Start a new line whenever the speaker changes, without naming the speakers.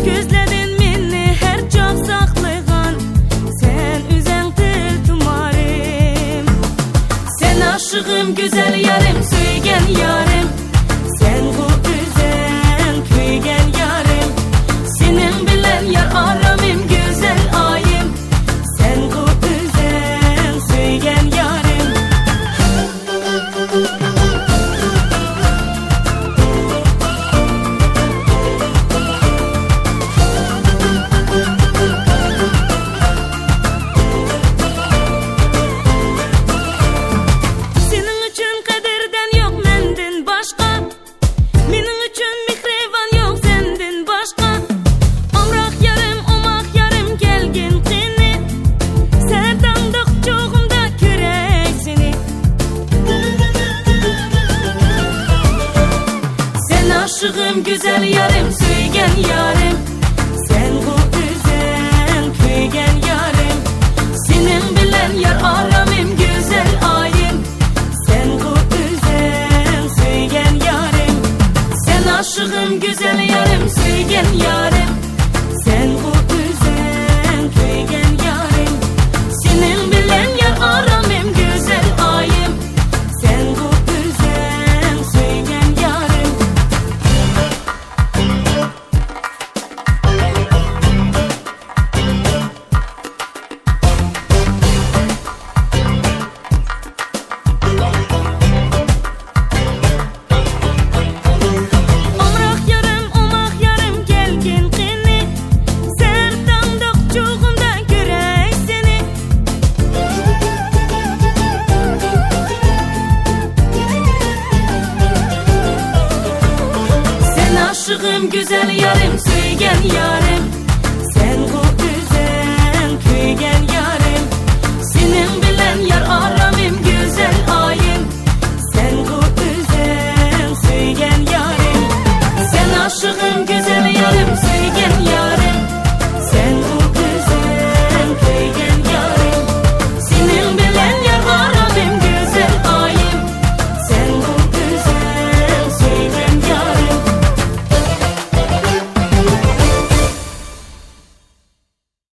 Gözledin meni her çok saklayan, sen üzen dil tumarım. Sen aşığım güzel yarım, söygen yarım. Sen bu üzen köygen yarım. Senin bilen yar aramım güzel ayım. Sen bu üzen söygen yarım. Aşığım güzel yarım, söygen yarım. Sen bu üzen köygen yarım. Senin bilen yar aramım güzel ayım. Sen bu üzen söygen yarım. Sen aşığım güzel yarım, söygen yarım. Sen bu üzen köygen yarım. Senin bilen yar aramım güzel ayım. Sen bu üzen söygen yarım. Aşığım güzel yarım, söygen yarım. Sen bu üzen köygen yarım.